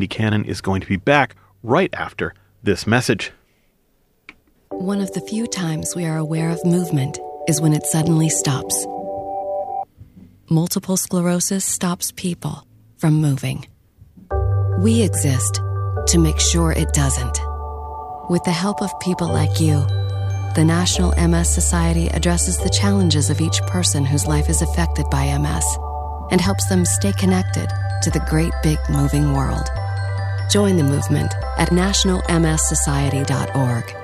Cindy Cannon is going to be back right after this message. One of the few times we are aware of movement is when it suddenly stops. Multiple sclerosis stops people from moving. We exist to make sure it doesn't. With the help of people like you, the National MS Society addresses the challenges of each person whose life is affected by MS and helps them stay connected to the great big moving world. Join the movement at nationalmssociety.org.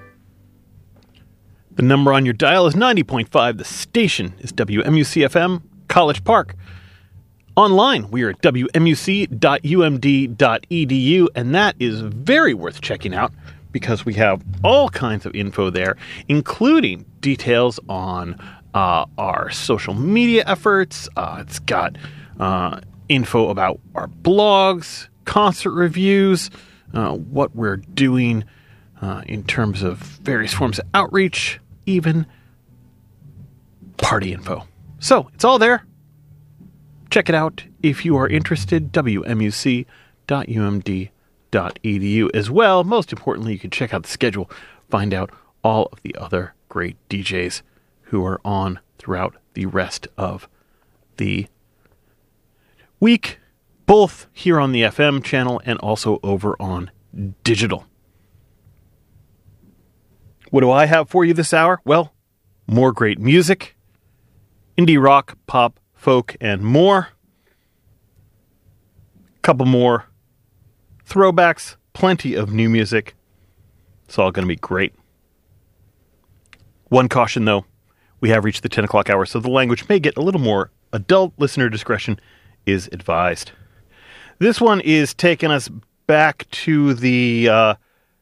The number on your dial is 90.5. The station is WMUC-FM, College Park. Online, we are at wmuc.umd.edu, and that is very worth checking out because we have all kinds of info there, including details on our social media efforts. It's got info about our blogs, concert reviews, what we're doing in terms of various forms of outreach, even party info. So, it's all there. Check it out if you are interested, wmuc.umd.edu as well. Most importantly, you can check out the schedule, find out all of the other great DJs who are on throughout the rest of the week, both here on the FM channel and also over on digital. What do I have for you this hour? Well, more great music, indie rock, pop, folk, and more. Couple more throwbacks, plenty of new music. It's all going to be great. One caution, though. We have reached the 10 o'clock hour, so the language may get a little more adult. Listener discretion is advised. This one is taking us back to the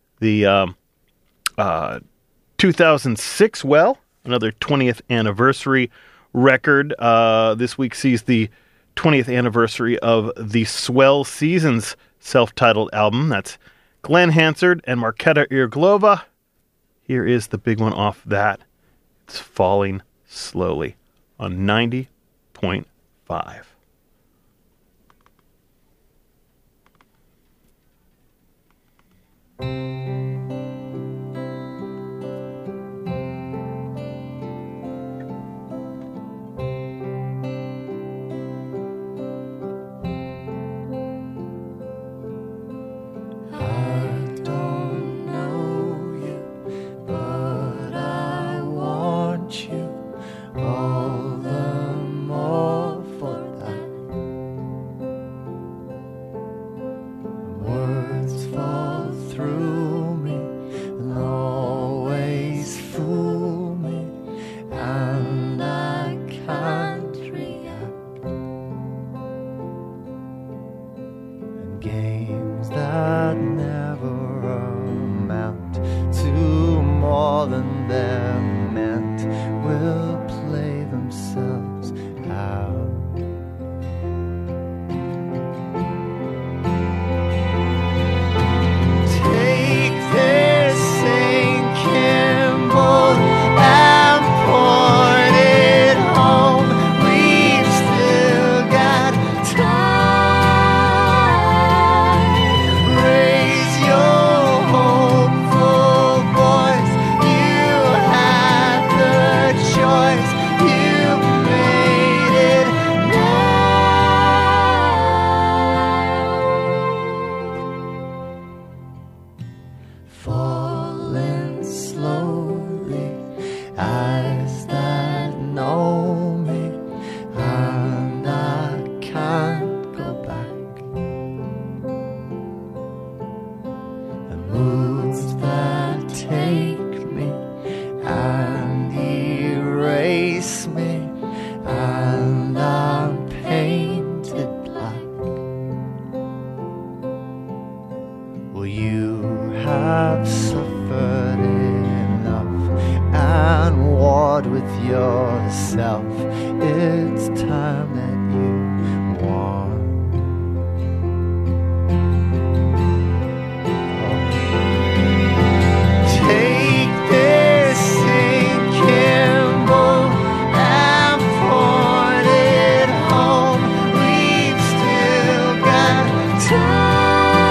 2006, another 20th anniversary record. This week sees the 20th anniversary of the Swell Seasons self-titled album. That's Glenn Hansard and Marketa Irglova. Here is the big one off that. It's Falling Slowly on 90.5. All the more for that. yourself. It's time that you want. Take this sinking boat and point it home. We've still got time.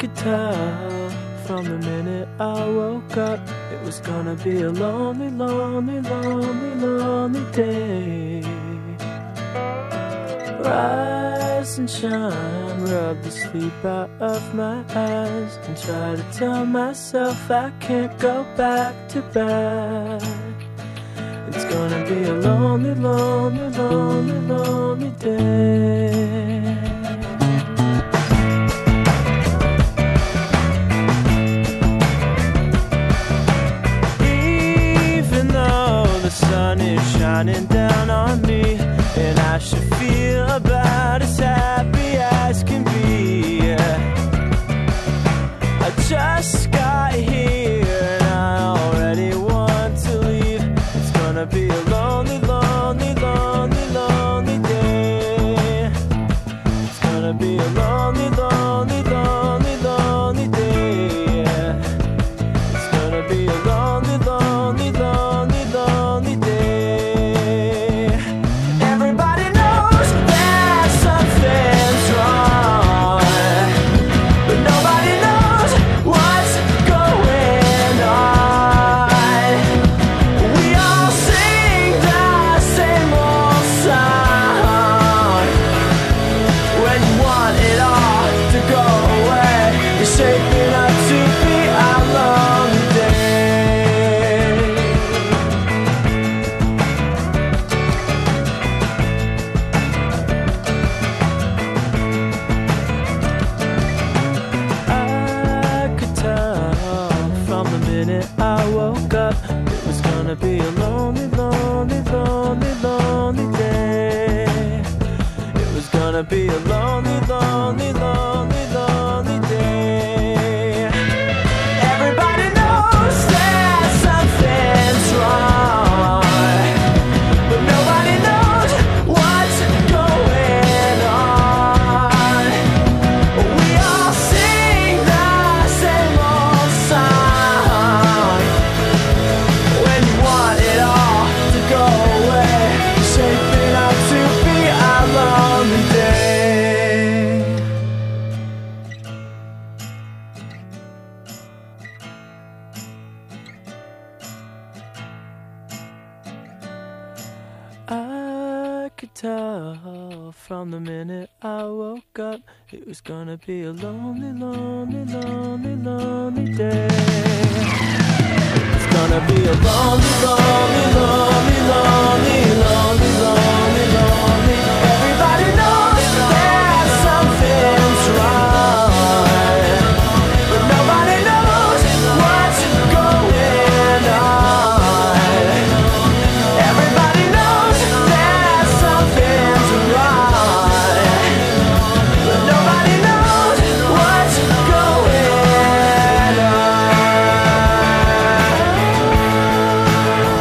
could tell from the minute I woke up it was gonna be a lonely, lonely, lonely, lonely day. Rise and shine, rub the sleep out of my eyes, and try to tell myself I can't go back to back. It's gonna be a lonely, lonely, lonely, lonely day. Even though the sun is shining down on me, and I should feel about as happy as can be, I just got here and I already want to leave. It's gonna be a lonely, lonely, lonely, lonely day. It's gonna be a lonely, lonely, lonely, lonely day. It's gonna be a lonely, lonely, lonely, lonely day. Everybody knows that something's wrong, but nobody knows what's going on. We all sing the same old song. When you want it all to go away, you're shaping up to be a lonely day. I could tell from the minute I woke up it was gonna be a lonely, lonely, lonely, lonely day. It was gonna be a lonely, lonely, lonely, lonely day. Everybody knows that something's wrong, but nobody knows what's going on. We all sing the same old song. When you want it all to go away, shaping up to be a lonely day. I could tell from the minute I woke up it was gonna be a lonely, lonely, lonely, lonely day. It's gonna be a lonely, lonely, lonely, lonely, lonely, lonely, lonely. Everybody knows that something's wrong, but nobody knows what's going on. Everybody knows that something's wrong, but nobody knows what's going on.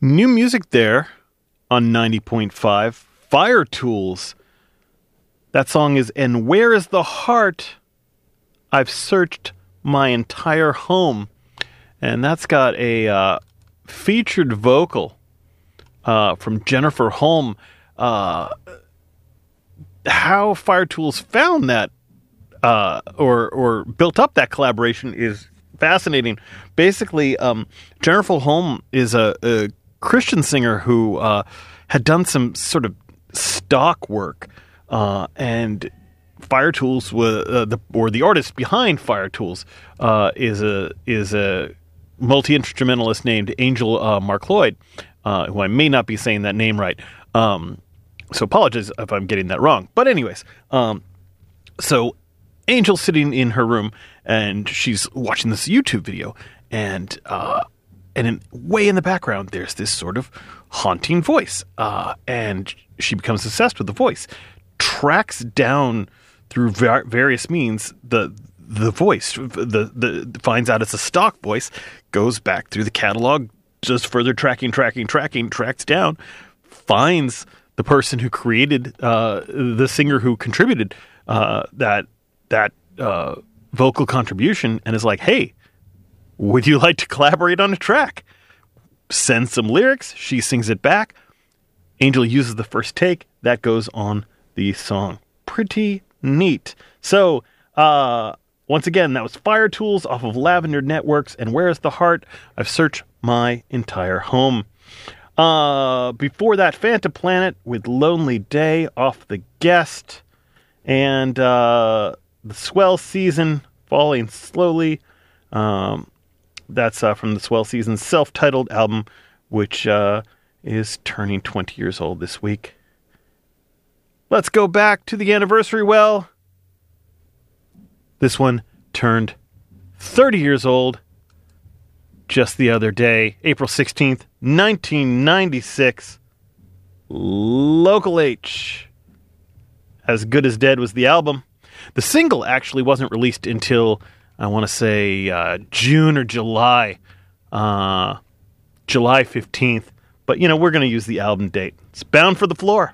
New music there on 90.5. Fire Tools. That song is And Where is the Heart? I've Searched My Entire Home. And that's got a featured vocal from Jennifer Holm. How Fire Tools found that or built up that collaboration is fascinating. Basically, Jennifer Holm is a Christian singer who had done some sort of stock work, and Fire Tools the artist behind Fire Tools is a multi-instrumentalist named Angel Mark Lloyd, who I may not be saying that name right. So apologize if I'm getting that wrong. But anyways, so Angel's sitting in her room and she's watching this YouTube video, and way in the background there's this sort of haunting voice, and she becomes obsessed with the voice, tracks down through various means the voice, finds out it's a stock voice, goes back through the catalog, just further tracking, tracks down, finds the person who created, the singer who contributed that vocal contribution, and is like, hey, would you like to collaborate on a track? Sends some lyrics, she sings it back. Angel uses the first take, that goes on the song. Pretty neat. So, once again, that was Fire Tools off of Lavender Networks, and Where's the Heart? I've Searched My Entire Home. Before that, Phantom Planet with Lonely Day off The Guest, and The Swell Season, Falling Slowly. That's from the Swell Season's self-titled album, which is turning 20 years old this week. Let's go back to the anniversary well. This one turned 30 years old just the other day, April 16th, 1996. Local H. As Good as Dead was the album. The single actually wasn't released until, I want to say, June or July. July 15th. But, we're going to use the album date. It's Bound for the Floor.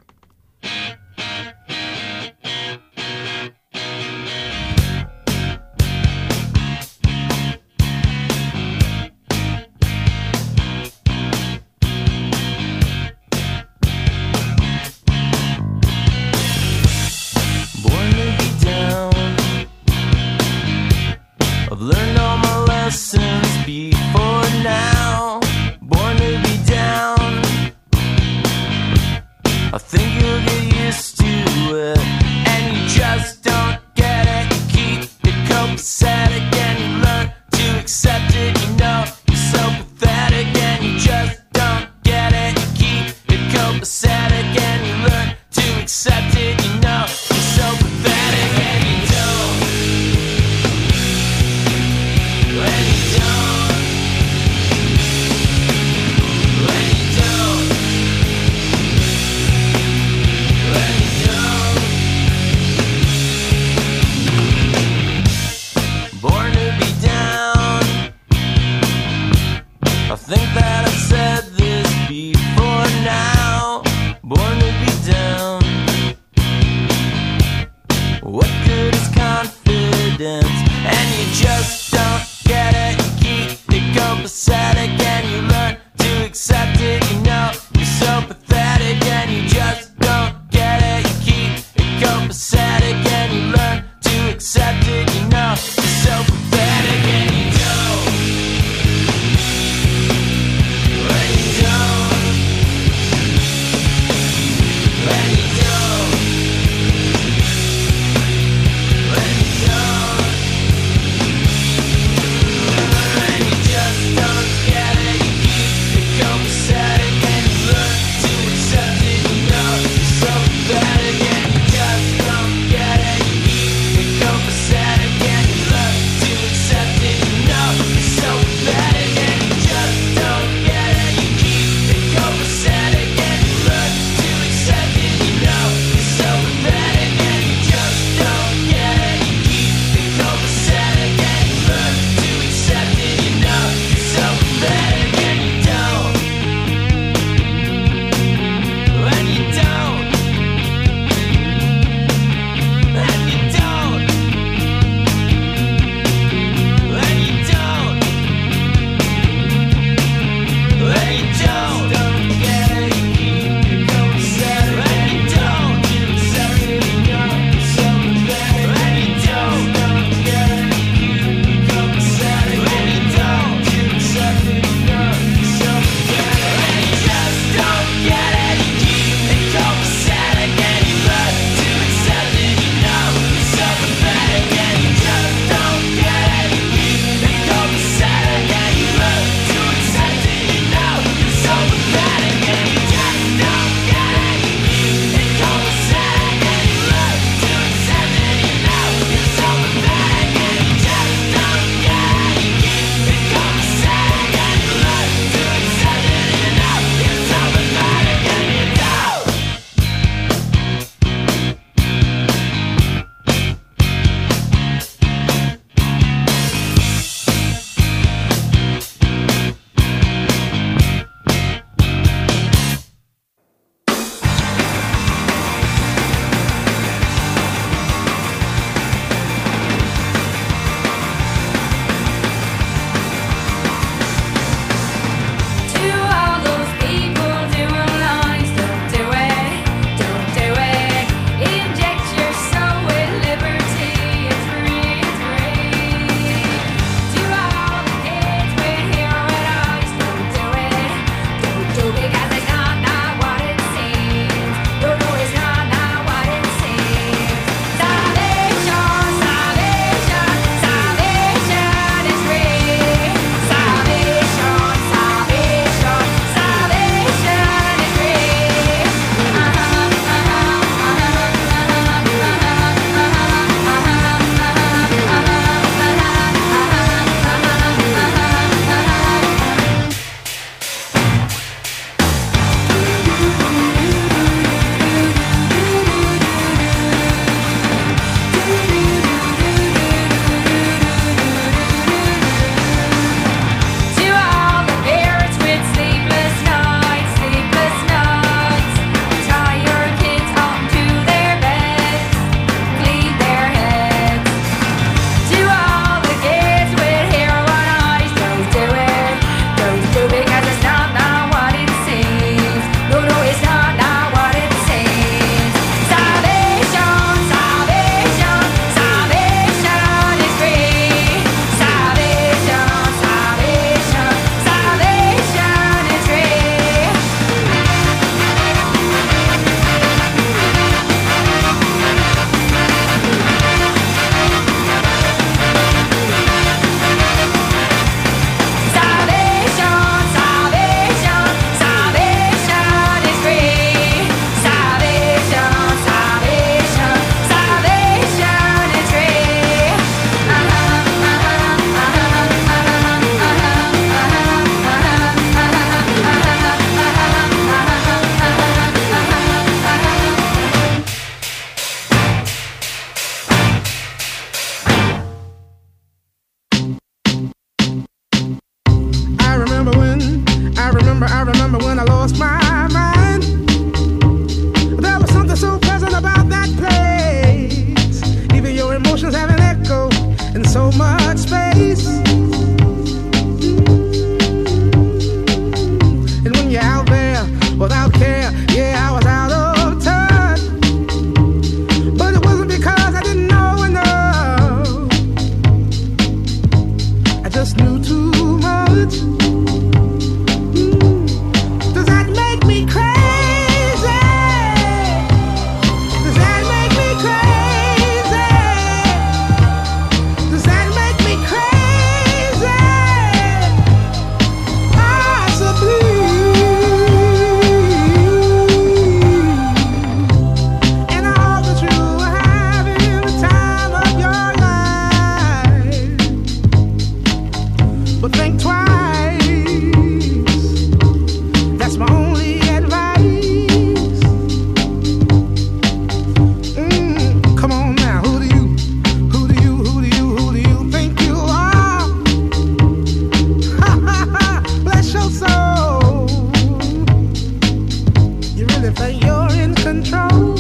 really think you're in control.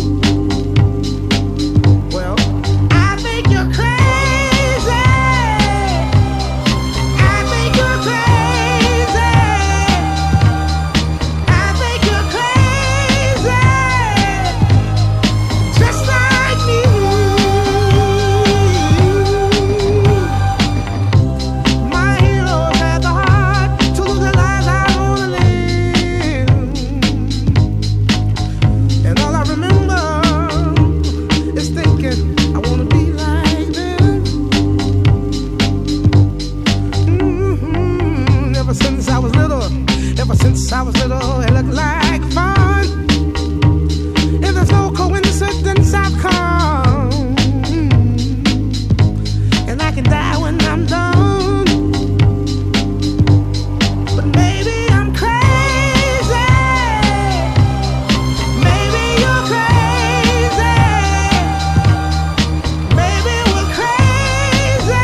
Well, I think you're crazy. I think you're crazy. I think you're crazy. Just like me. My heroes had the heart to lose their lives. I wanna live. And all I remember is thinking I wanna be like them. Ever since I was little, it looked like fun. If there's no coincidence, I've come. And I can die when I'm done. But maybe I'm crazy. Maybe you're crazy. Maybe we're crazy.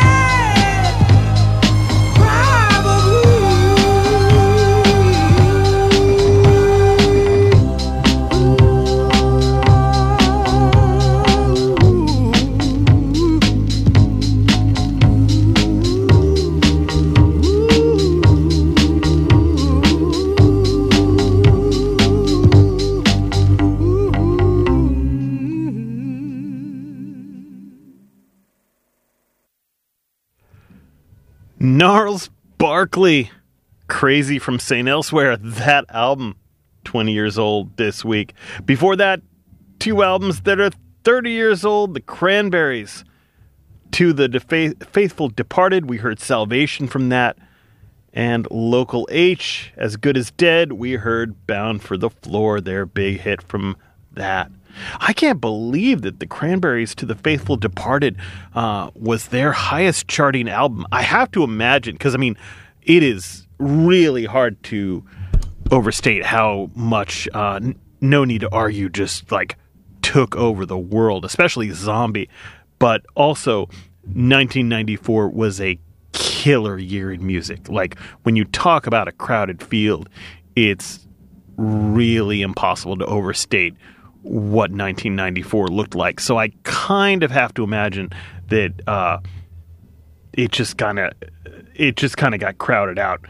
Gnarls Barkley, Crazy from St. Elsewhere. That album, 20 years old this week. Before that, two albums that are 30 years old, The Cranberries. To the Faithful Departed, we heard Salvation from that. And Local H, As Good as Dead, we heard Bound for the Floor, their big hit from that. I can't believe that The Cranberries' To the Faithful Departed was their highest charting album. I have to imagine, because, I mean, it is really hard to overstate how much No Need to Argue just, like, took over the world, especially Zombie. But also, 1994 was a killer year in music. Like, when you talk about a crowded field, it's really impossible to overstate what 1994 looked like. So I kind of have to imagine that it just kind of got crowded out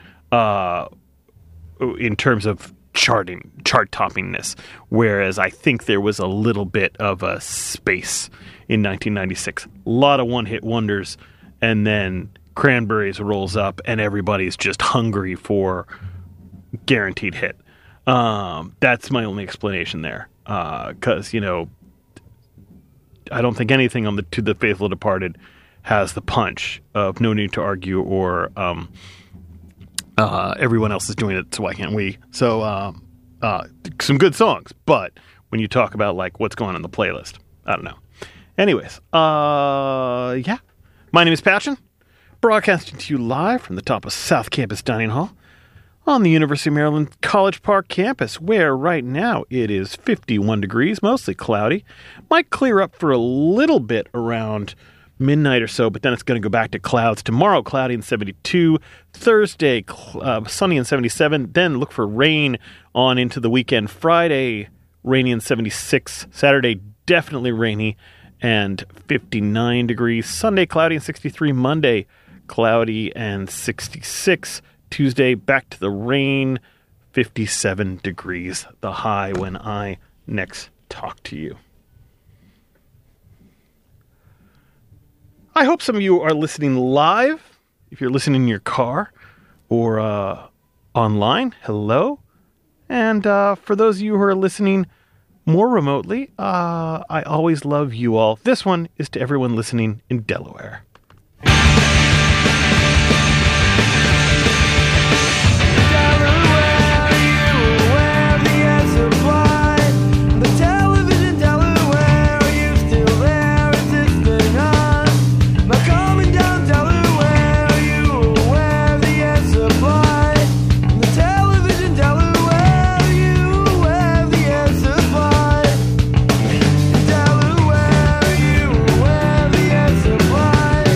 in terms of chart toppingness, whereas I think there was a little bit of a space in 1996. A lot of one-hit wonders, and then Cranberries rolls up and everybody's just hungry for guaranteed hit. That's my only explanation there. Because, you know, I don't think anything on the To the Faithful Departed has the punch of No Need to Argue or Everyone Else is Doing It, So Why Can't We? So, some good songs, but when you talk about, like, what's going on in the playlist, I don't know. Anyways, yeah. My name is Patchen, broadcasting to you live from the top of South Campus Dining Hall on the University of Maryland College Park campus, where right now it is 51 degrees, mostly cloudy. Might clear up for a little bit around midnight or so, but then it's going to go back to clouds. Tomorrow, cloudy and 72. Thursday, sunny and 77. Then look for rain on into the weekend. Friday, rainy and 76. Saturday, definitely rainy and 59 degrees. Sunday, cloudy and 63. Monday, cloudy and 66. Tuesday, back to the rain, 57 degrees, the high when I next talk to you. I hope some of you are listening live. If you're listening in your car or online, hello. And for those of you who are listening more remotely, I always love you all. This one is to everyone listening in Delaware. Delaware, you wear the air supply.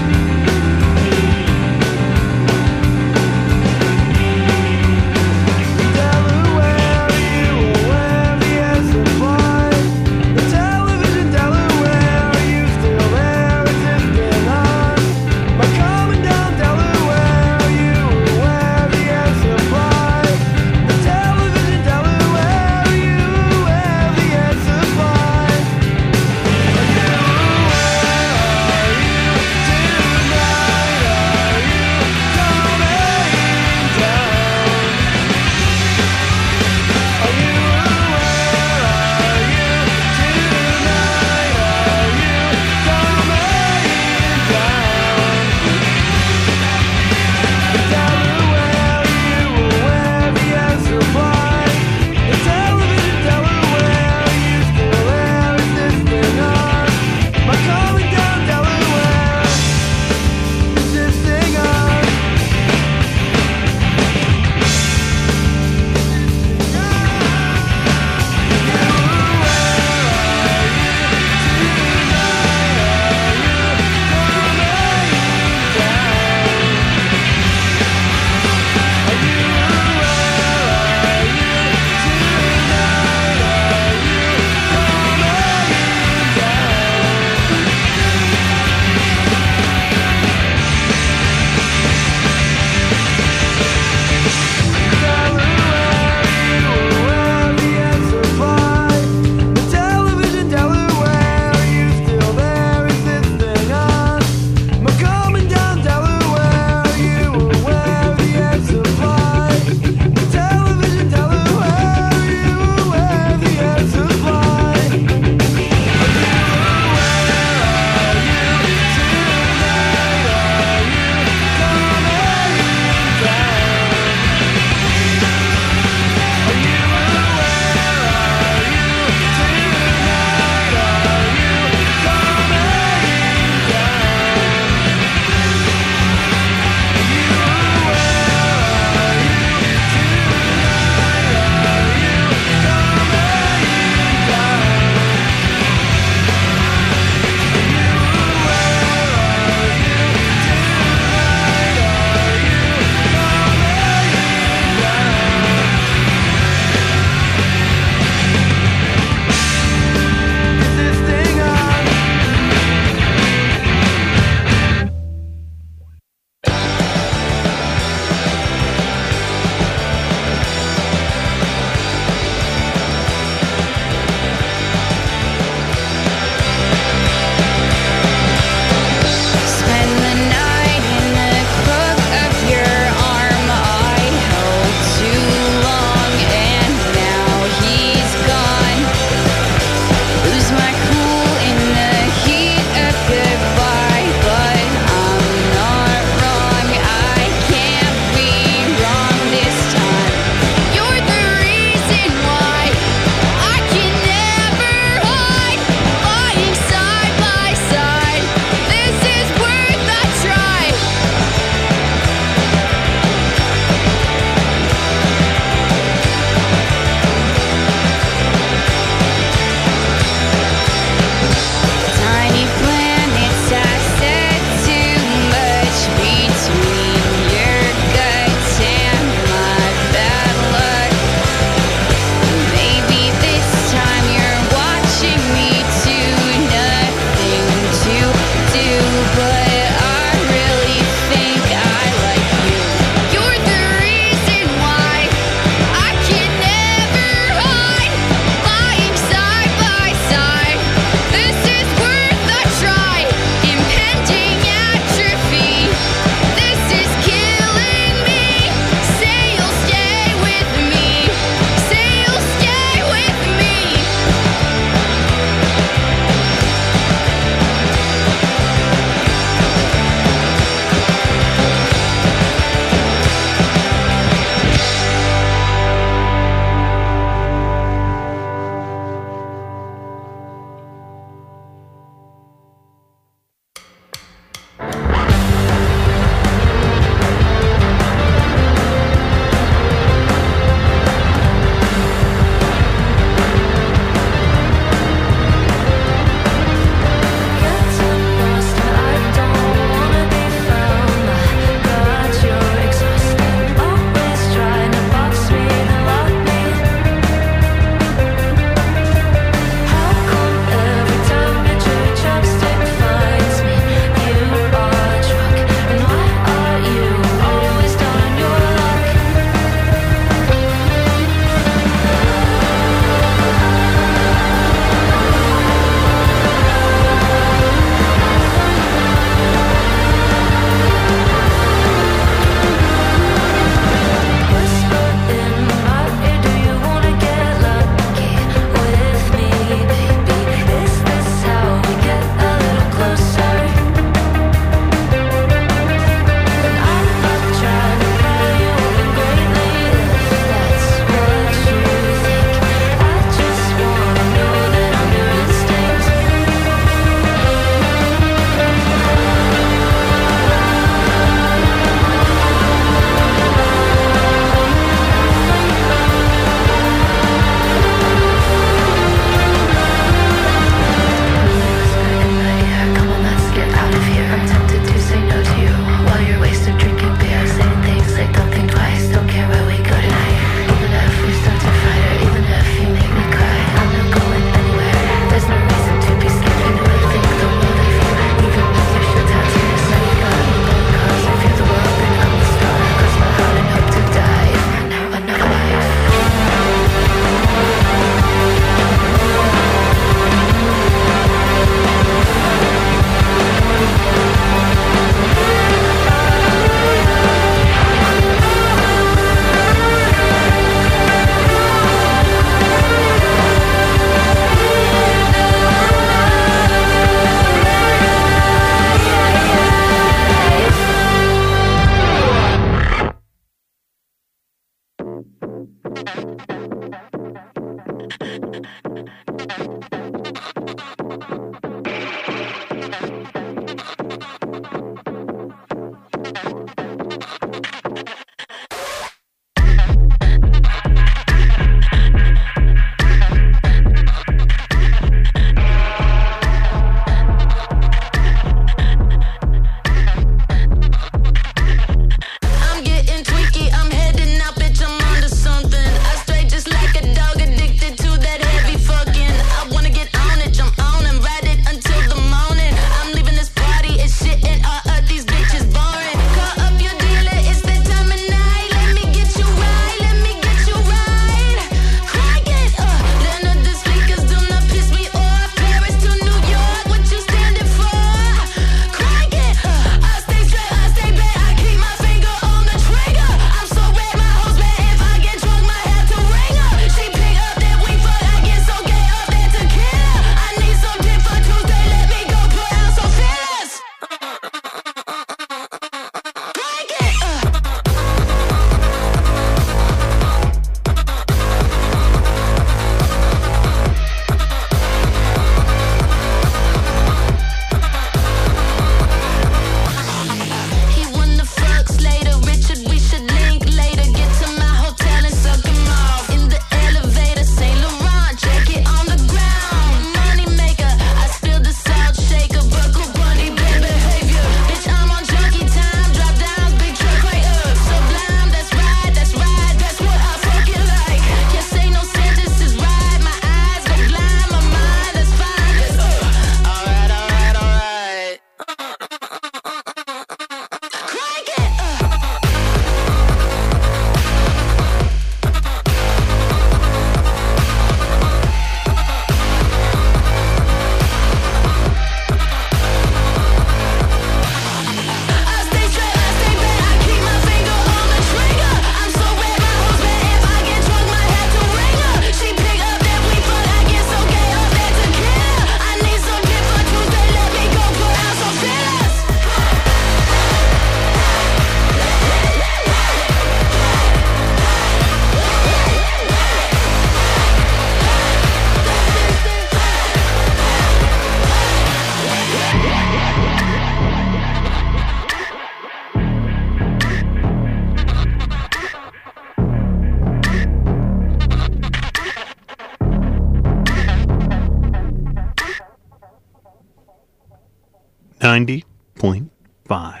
90.5.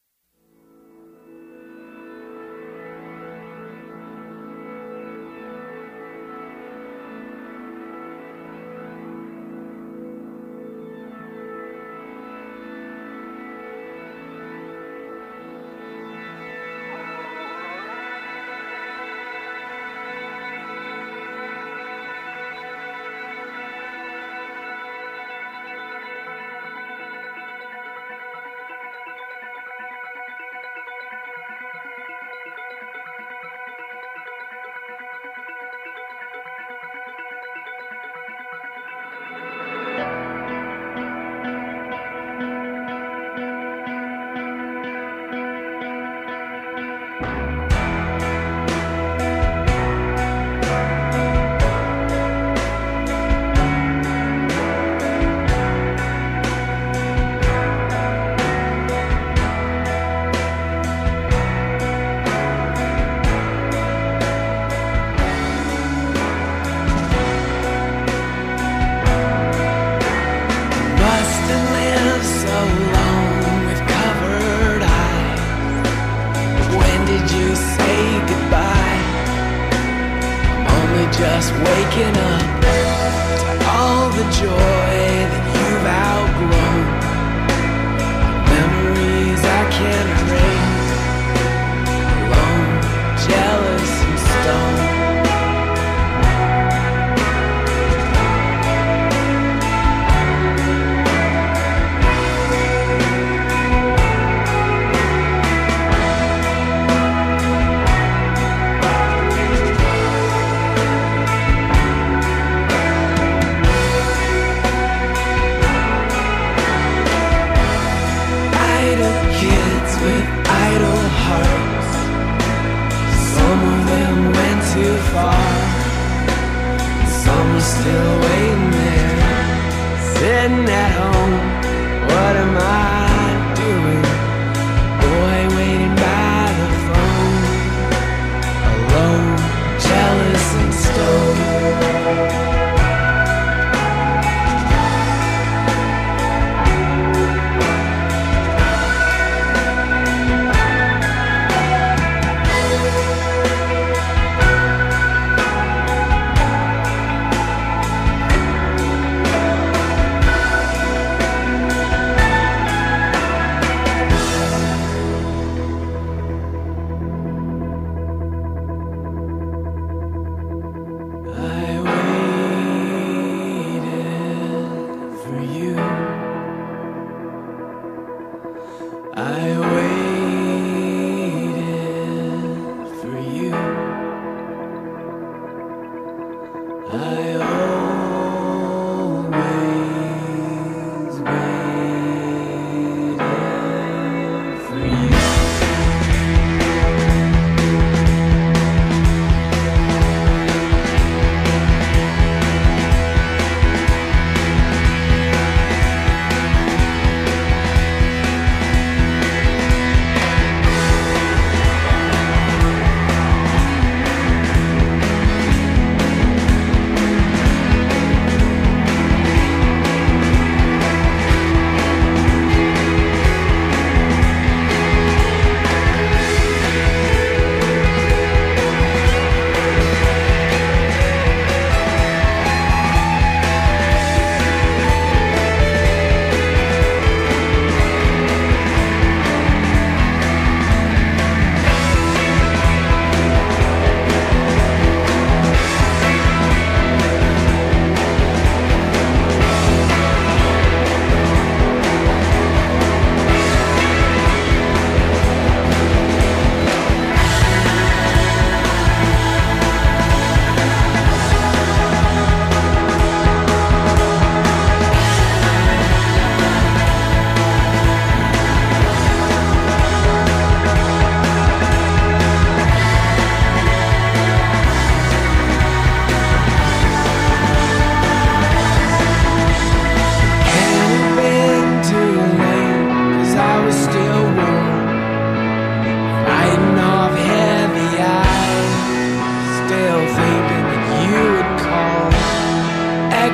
Just waking up to all the joy that you've outgrown, memories I can't erase, alone, jealous and stoned. Too far, some are still waiting there, sitting at home. What am I doing? Boy, waiting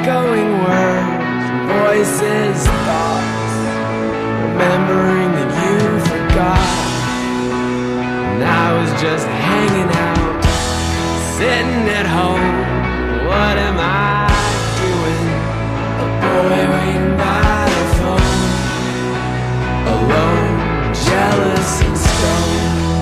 echoing words, voices, thoughts, remembering that you forgot. And I was just hanging out, sitting at home. What am I doing? A boy waiting by the phone, alone, jealous and stoned.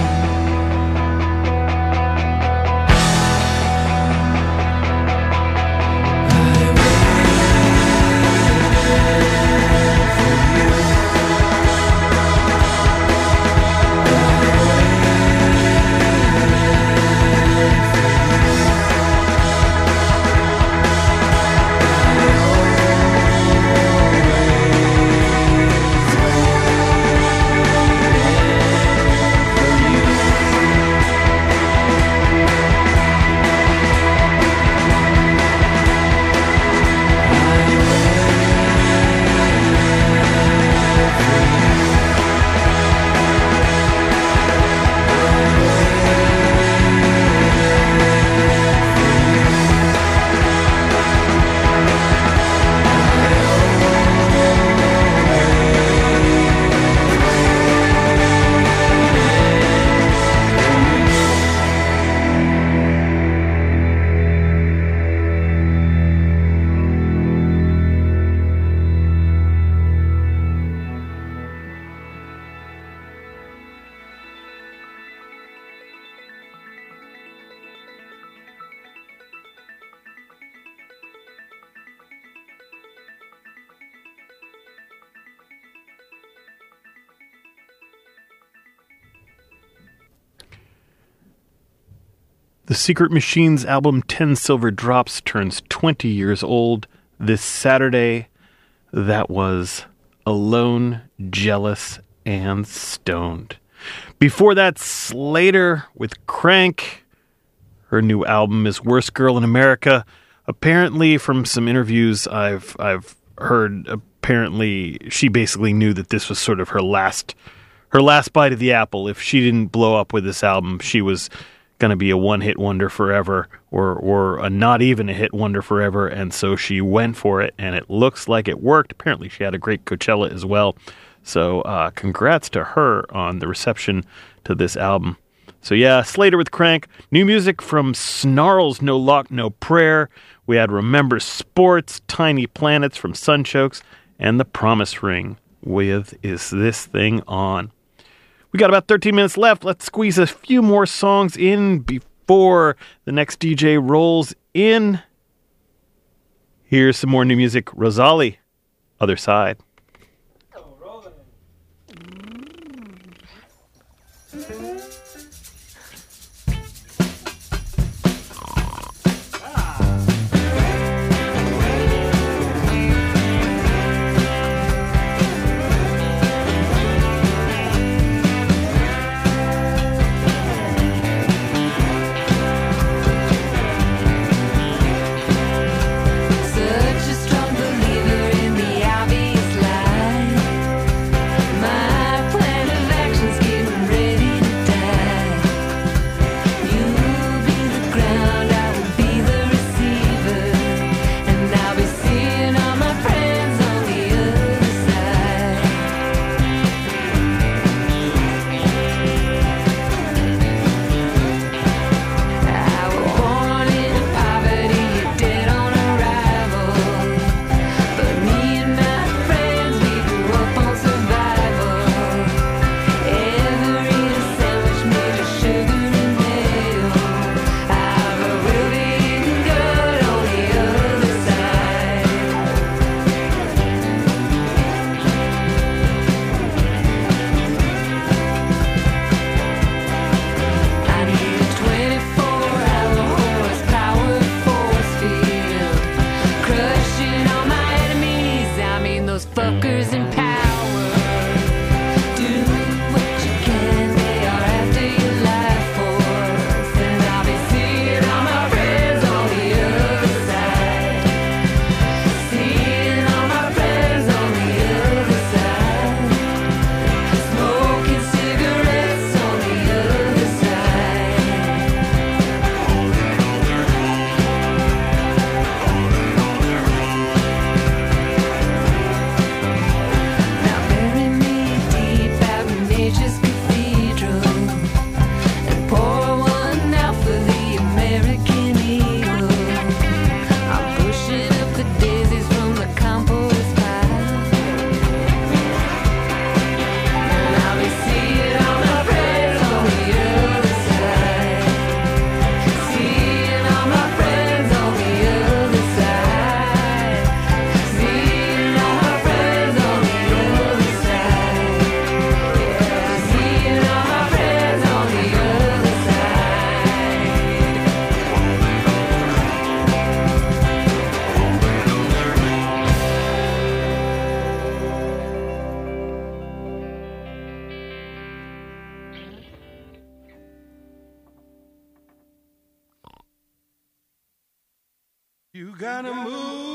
The Secret Machines album 10 Silver Drops turns 20 years old this Saturday. That was Alone, Jealous, and Stoned. Before that, Slater with Crank. Her new album is Worst Girl in America. Apparently, from some interviews I've heard, apparently she basically knew that this was sort of her last bite of the apple. If she didn't blow up with this album, she was going to be a one-hit wonder forever, or a not even a hit wonder forever, and so she went for it, and it looks like it worked. Apparently she had a great Coachella as well, so congrats to her on the reception to this album. So yeah, Slater with Crank. New music from Snarls, No Lock, No Prayer. We had Remember Sports, Tiny Planets from Sunchokes, and The Promise Ring with Is This Thing On? We got about 13 minutes left. Let's squeeze a few more songs in before the next DJ rolls in. Here's some more new music. Rosalie, Other Side. Such a strong believer in the obvious lie. My plan of action's getting ready to die. gotta move.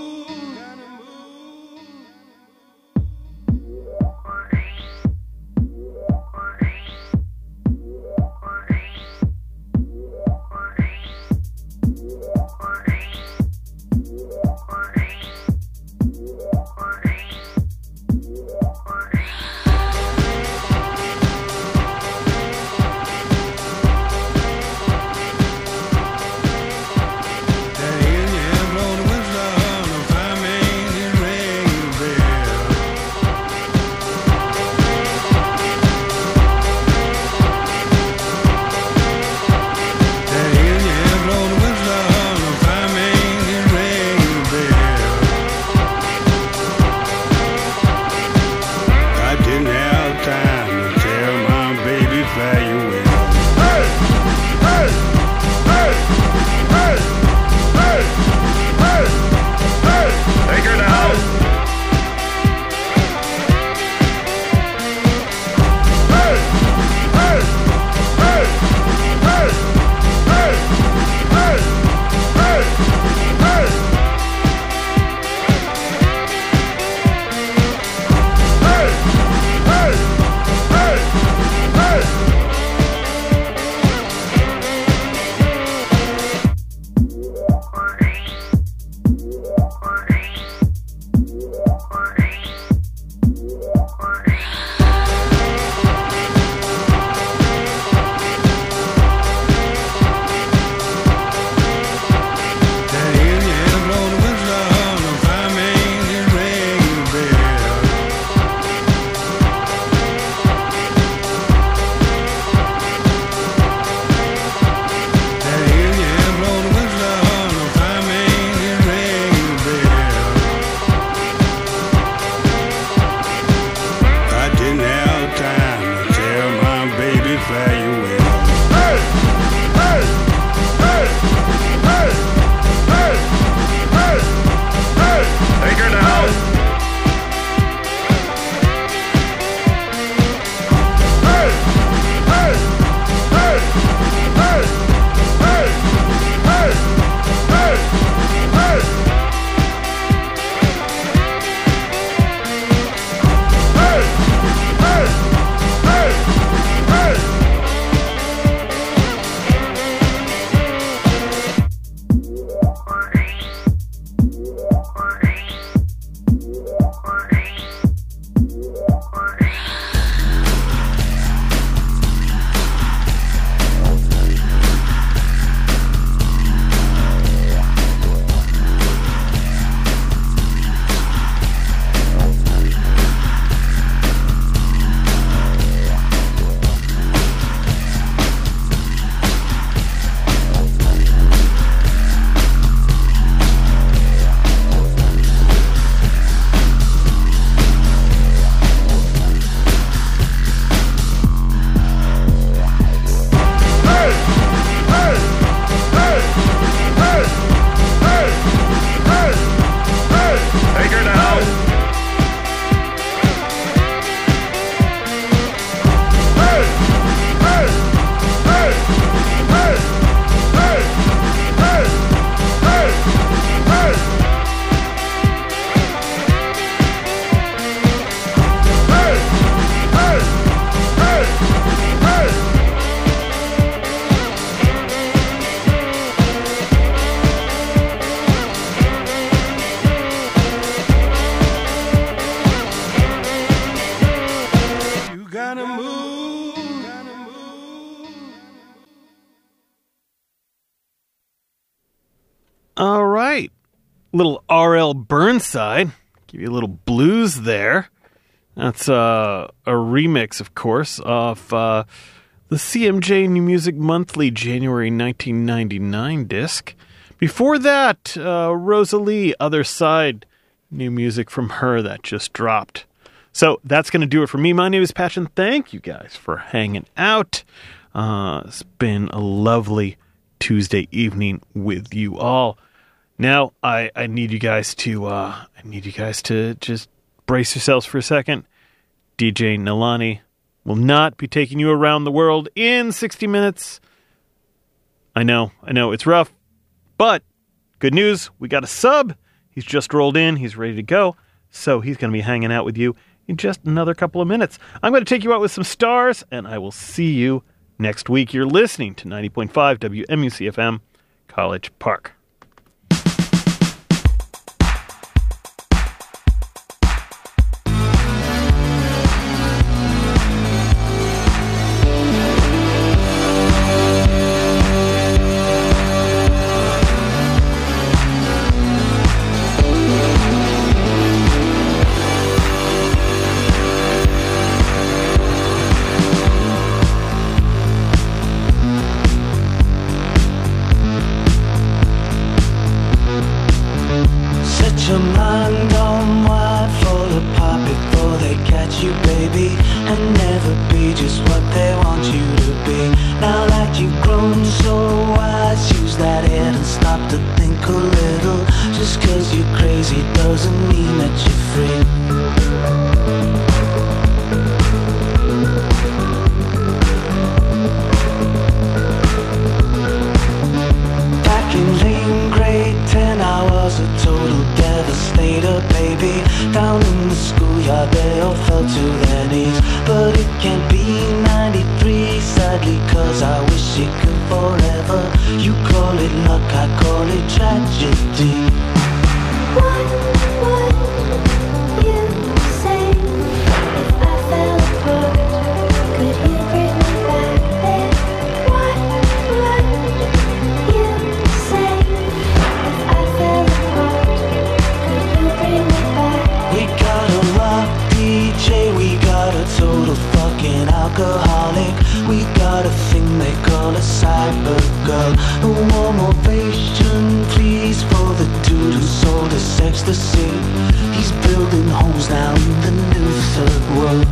All right. Little R.L. Burnside. Give you a little blues there. That's a remix, of course, of the CMJ New Music Monthly January 1999 disc. Before that, Rosalie, Other Side, new music from her that just dropped. So that's going to do it for me. My name is Patch, and thank you guys for hanging out. It's been a lovely Tuesday evening with you all. Now I need you guys to just brace yourselves for a second. DJ Nalani will not be taking you around the world in 60 minutes. I know it's rough, but Good news, we got a sub. He's just rolled in. He's ready to go. So he's going to be hanging out with you in just another couple of minutes. I'm going to take you out with some stars, and I will see you next week. You're listening to 90.5 WMUC-FM, College Park. Your mind on wide, fall apart before they catch you, baby, and never be just what they want you to be. Now that you've grown so wise, use that head and stop to think a little. Just 'cause you're crazy doesn't mean that you're free. Back in lane grade 10, I was a total devastator, baby. Down in the schoolyard, they all fell to their knees. But it can't be 93, sadly, 'cause I wish it could forever. You call it luck, I call it tragedy. What would you say if I fell apart? Could you bring me back there? What would you say if I fell apart? Could you bring me back? We got a rock DJ, we got a total fucking alcoholic. We got a thing they call a cyber girl. A warm ovation, please, for the dude who sold us ecstasy. He's building homes now in the new third world.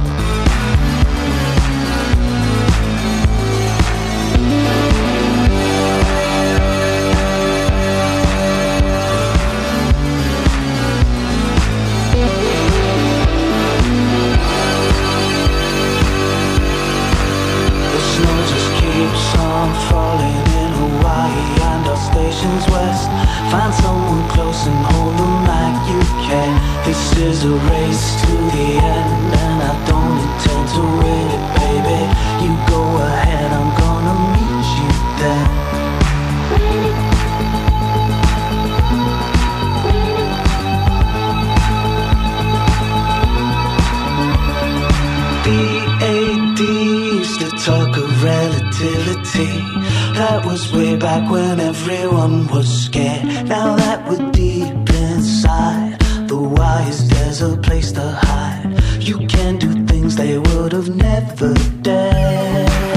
The snow just keeps on falling in Hawaii and our stations west. Find someone close and hold them like you can. This is a race to the end, and I don't intend to win it, baby. You go ahead, I'm gonna meet you there. BAD used to talk of relativity. That was way back when everyone was scared. Now that we're deep inside the wires, there's a place to hide. You can do things they would have never dared.